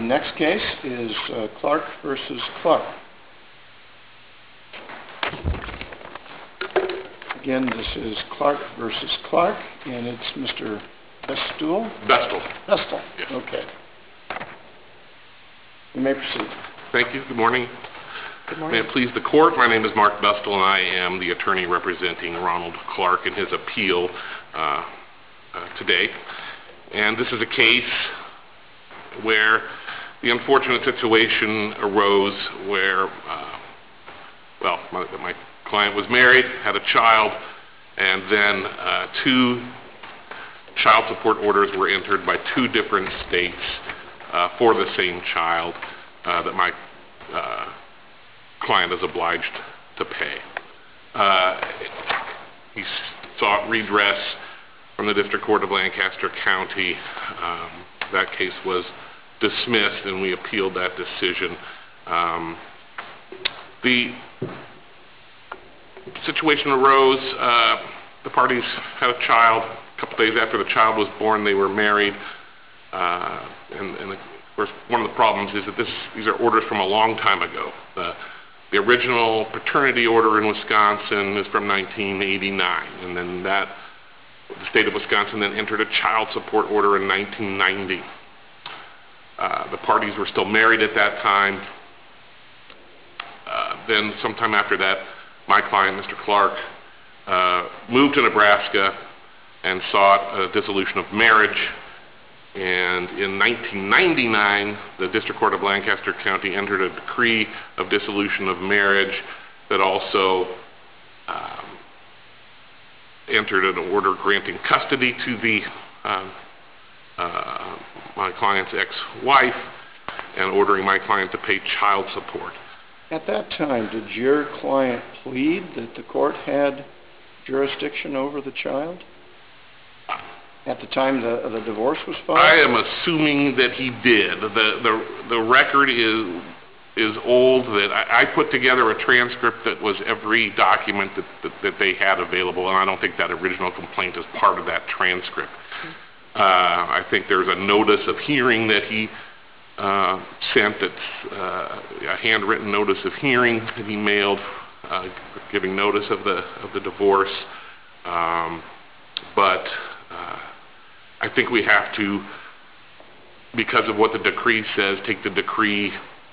next case is Clark v. Clark. Again, this is Clark v. Clark, and it's Mr. Bestel? Bestel. Yes. Okay. You may proceed. Thank you. Good morning. Good morning. May it please the court, my name is Mark Bestel, and I am the attorney representing Ronald Clark in his appeal today. And this is a case where the unfortunate situation arose where, my client was married, had a child, and then two child support orders were entered by two different states for the same child that my client is obliged to pay. He sought redress from the District Court of Lancaster County. That case was dismissed, and we appealed that decision. The situation arose, the parties had a child. A couple days after the child was born, they were married. And of course, one of the problems is that these are orders from a long time ago. The original paternity order in Wisconsin is from 1989, and then the state of Wisconsin then entered a child support order in 1990. The parties were still married at that time. Then sometime after that, my client, Mr. Clark, moved to Nebraska and sought a dissolution of marriage. And in 1999, the District Court of Lancaster County entered a decree of dissolution of marriage that also entered an order granting custody to my client's ex-wife and ordering my client to pay child support. At that time, did your client plead that the court had jurisdiction over the child? At the time the divorce was filed? I am assuming that he did. The record is old. That I put together a transcript that was every document that they had available, and I don't think that original complaint is part of that transcript. I think there's a notice of hearing that he sent, that's a handwritten notice of hearing that he mailed, giving notice of the divorce. But I think we have to, because of what the decree says, take the decree,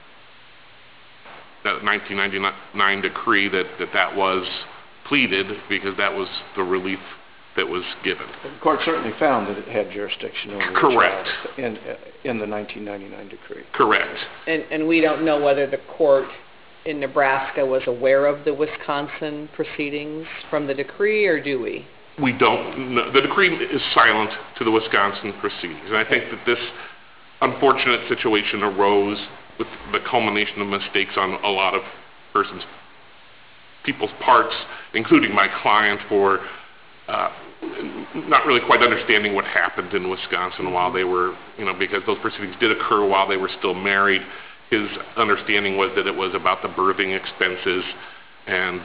that 1999 decree, that was pleaded, because that was the relief that was given. The court certainly found that it had jurisdiction over the Correct. child in the 1999 decree. Correct. And we don't know whether the court in Nebraska was aware of the Wisconsin proceedings from the decree, or do we? We don't know. The decree is silent to the Wisconsin proceedings. And I think that this unfortunate situation arose with the culmination of mistakes on a lot of people's parts, including my client, for not really quite understanding what happened in Wisconsin while they were, because those proceedings did occur while they were still married. His understanding was that it was about the birthing expenses, and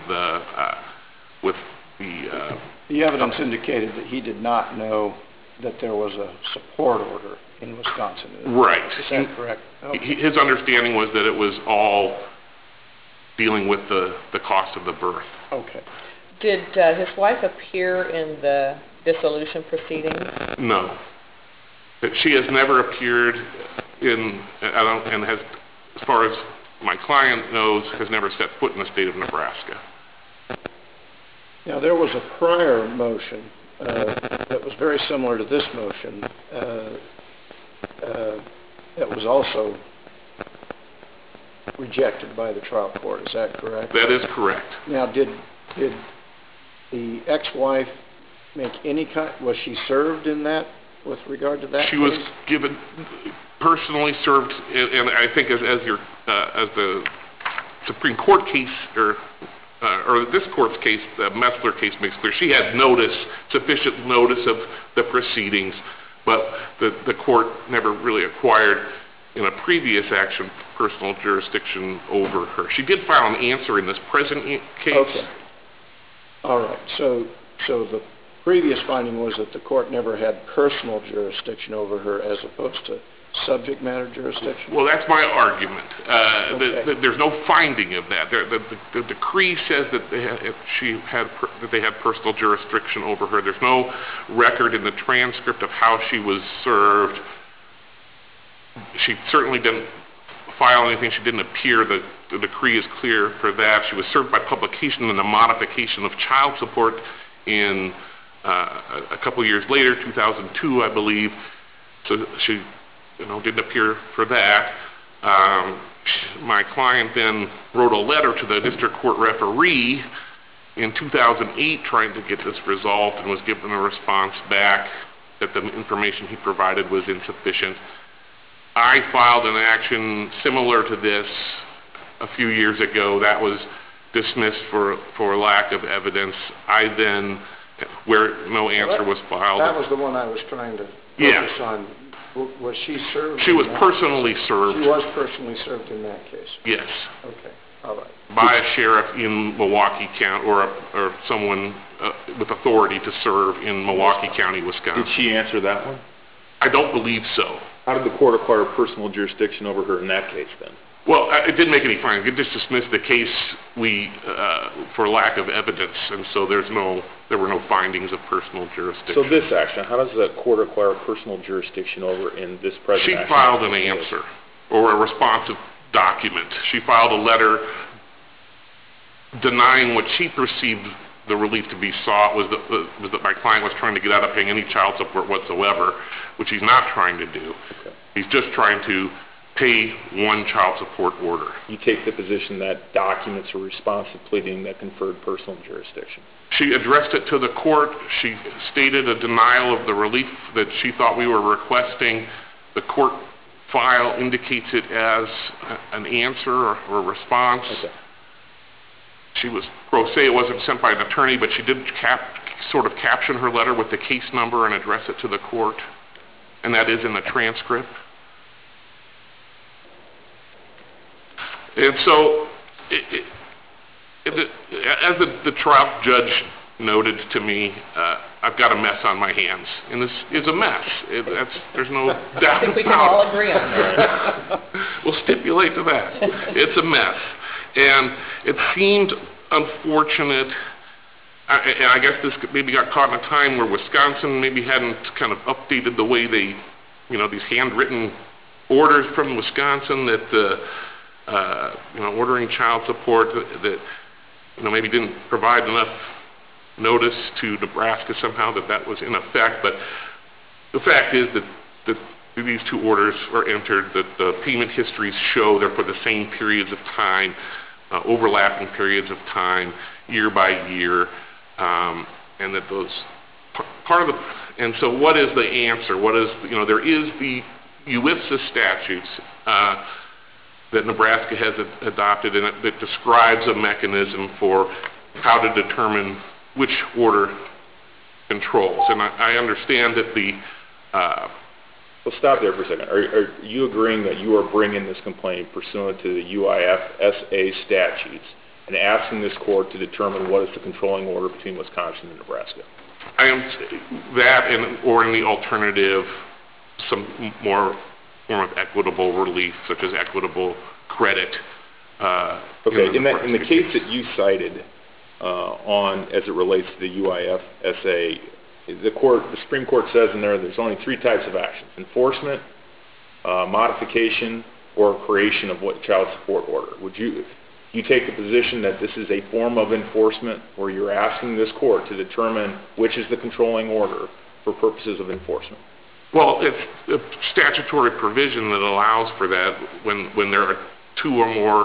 the evidence indicated that he did not know that there was a support order in Wisconsin. Right. Is that correct? Okay. His understanding was that it was all dealing with the cost of the birth. Okay. Did his wife appear in the dissolution proceedings? No. She has never appeared and has, as far as my client knows, has never set foot in the state of Nebraska. Now, there was a prior motion that was very similar to this motion that was also rejected by the trial court. Is that correct? That is correct. Now, did the ex-wife make was she served in that with regard to that She case? was personally served, and I think as the Supreme Court case, or this court's case, the Messler case makes clear, she had sufficient notice of the proceedings, but the court never really acquired, in a previous action, personal jurisdiction over her. She did file an answer in this present case. Okay. All right. So the previous finding was that the court never had personal jurisdiction over her, as opposed to subject matter jurisdiction? Well, that's my argument. Okay. There's no finding of that. The decree says that they had personal jurisdiction over her. There's no record in the transcript of how she was served. She certainly didn't file anything. She didn't appear. The decree is clear for that. She was served by publication in a modification of child support in a couple years later, 2002, I believe. So she didn't appear for that. My client then wrote a letter to the district court referee in 2008 trying to get this resolved and was given a response back that the information he provided was insufficient. I filed an action similar to this a few years ago. That was dismissed for lack of evidence. I then, where no answer was filed. That was the one I was trying to focus on. Was she served? She was personally served. She was personally served in that case? Yes. Okay, all right. By a sheriff in Milwaukee County, or someone with authority to serve in Milwaukee County, Wisconsin. Did she answer that one? I don't believe so. How did the court acquire personal jurisdiction over her in that case then? Well, it didn't make any findings. It just dismissed the case for lack of evidence, and so there were no findings of personal jurisdiction. So this action, how does the court acquire personal jurisdiction over in this present She action? She filed an answer, or a responsive document. She filed a letter denying what she perceived the relief to be sought was that my client was trying to get out of paying any child support whatsoever, which he's not trying to do. Okay. He's just trying to pay one child support order. You take the position that documents are responsive pleading that conferred personal jurisdiction. She addressed it to the court. She stated a denial of the relief that she thought we were requesting. The court file indicates it as an answer or a response. Okay. She was pro se. It wasn't sent by an attorney, but she did sort of caption her letter with the case number and address it to the court, and that is in the transcript. And so, as the trial judge noted to me, I've got a mess on my hands, and this is a mess. There's no doubt about it. I think we can all agree on that. We'll stipulate to that. It's a mess. And it seemed unfortunate, and I guess this maybe got caught in a time where Wisconsin maybe hadn't kind of updated the way they, these handwritten orders from Wisconsin that, ordering child support that maybe didn't provide enough notice to Nebraska somehow that was in effect. But the fact is that these two orders are entered, that the payment histories show they're for the same periods of time, overlapping periods of time, year by year, and that those part of the. And so, what is the answer? What is there is the UIFSA statutes that Nebraska has adopted, and that describes a mechanism for how to determine which order controls. And I understand that the. Well, stop there for a second. Are you agreeing that you are bringing this complaint pursuant to the UIFSA statutes and asking this court to determine what is the controlling order between Wisconsin and Nebraska? I am that, or in the alternative, some more form of equitable relief, such as equitable credit. Okay. In the case that you cited as it relates to the UIFSA. The Supreme Court says in there's only three types of actions: enforcement, modification, or creation of what child support order. Would you take the position that this is a form of enforcement where you're asking this court to determine which is the controlling order for purposes of enforcement? Well, it's a statutory provision that allows for that when there are two or more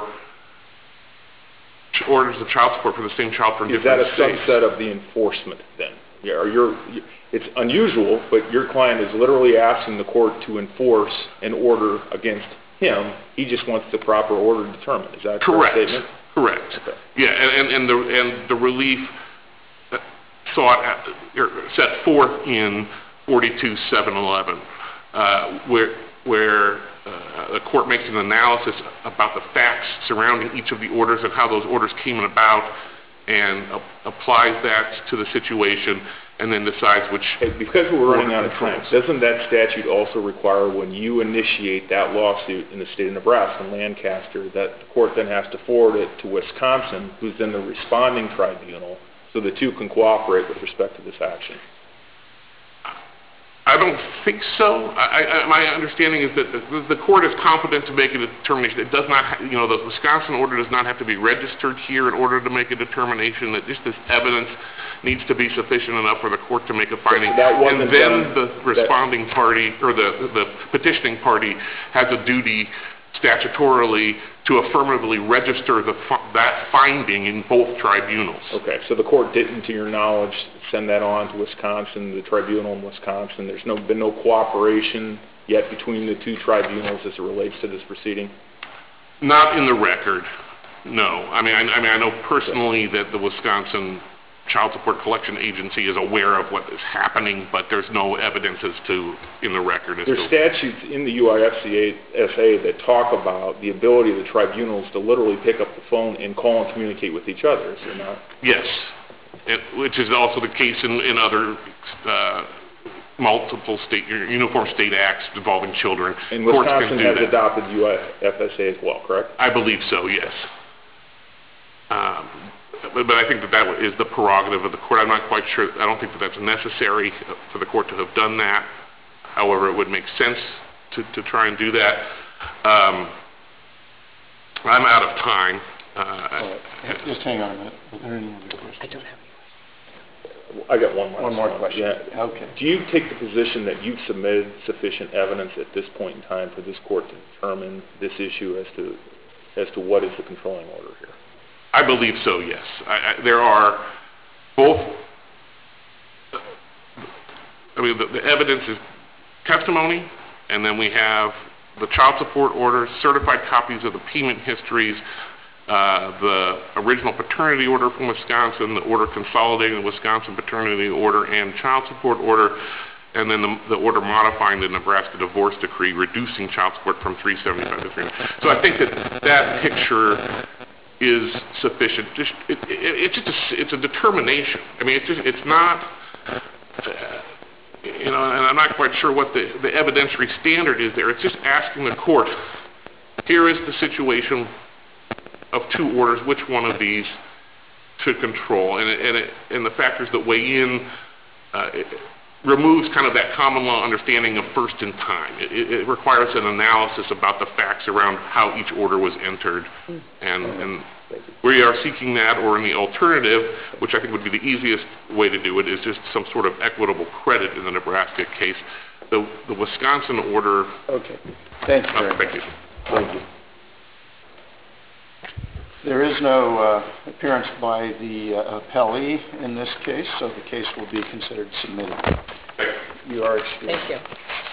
orders of child support for the same child from different states. Is that a subset of the enforcement then? It's unusual, but your client is literally asking the court to enforce an order against him. He just wants the proper order determined. Is that a correct statement? Correct. Okay. Yeah, and the relief set forth in 42-711, where the court makes an analysis about the facts surrounding each of the orders and how those orders came about, and applies that to the situation, and then decides which... Hey, because we're running out of time, doesn't that statute also require when you initiate that lawsuit in the state of Nebraska, in Lancaster, that the court then has to forward it to Wisconsin, who's then the responding tribunal, so the two can cooperate with respect to this action? I don't think so. My understanding is that the court is competent to make a determination. It does not, the Wisconsin order does not have to be registered here in order to make a determination. That just this evidence needs to be sufficient enough for the court to make a finding. And then the responding party, or the petitioning party, has a duty statutorily to affirmatively register that finding in both tribunals. Okay, so the court didn't, to your knowledge, send that on to Wisconsin, the tribunal in Wisconsin. There's been no cooperation yet between the two tribunals as it relates to this proceeding? Not in the record, no. I mean, I know personally that the Wisconsin Child Support Collection Agency is aware of what is happening, but there's no evidence as to, in the record. There's statutes in the UIFCA that talk about the ability of the tribunals to literally pick up the phone and call and communicate with each other, is there not? Yes, which is also the case in other multiple uniform state acts involving children. And Wisconsin has adopted UIFSA as well, correct? I believe so, yes. But I think that is the prerogative of the court. I'm not quite sure. I don't think that that's necessary for the court to have done that. However, it would make sense to try and do that. I'm out of time. Just hang on a minute. Are there any other questions? I don't have any. I got one more question. Yeah. Okay. Do you take the position that you've submitted sufficient evidence at this point in time for this court to determine this issue as to what is the controlling order here? I believe so, yes. There are both, the evidence is testimony, and then we have the child support order, certified copies of the payment histories, the original paternity order from Wisconsin, the order consolidating the Wisconsin paternity order and child support order, and then the order modifying the Nebraska divorce decree, reducing child support from $375 to $300. So I think that picture is sufficient. It's a determination. I mean, it's not, and I'm not quite sure what the evidentiary standard is there. It's just asking the court, here is the situation of two orders, which one of these should control, and the factors that weigh in removes kind of that common law understanding of first in time. It requires an analysis about the facts around how each order was entered, and we are seeking that, or in the alternative, which I think would be the easiest way to do it, is just some sort of equitable credit in the Nebraska case. The Wisconsin order... Okay. Thank you very much. Thank you. Thank you. There is no appearance by the appellee in this case, so the case will be considered submitted. Thank you. You are excused. Thank you.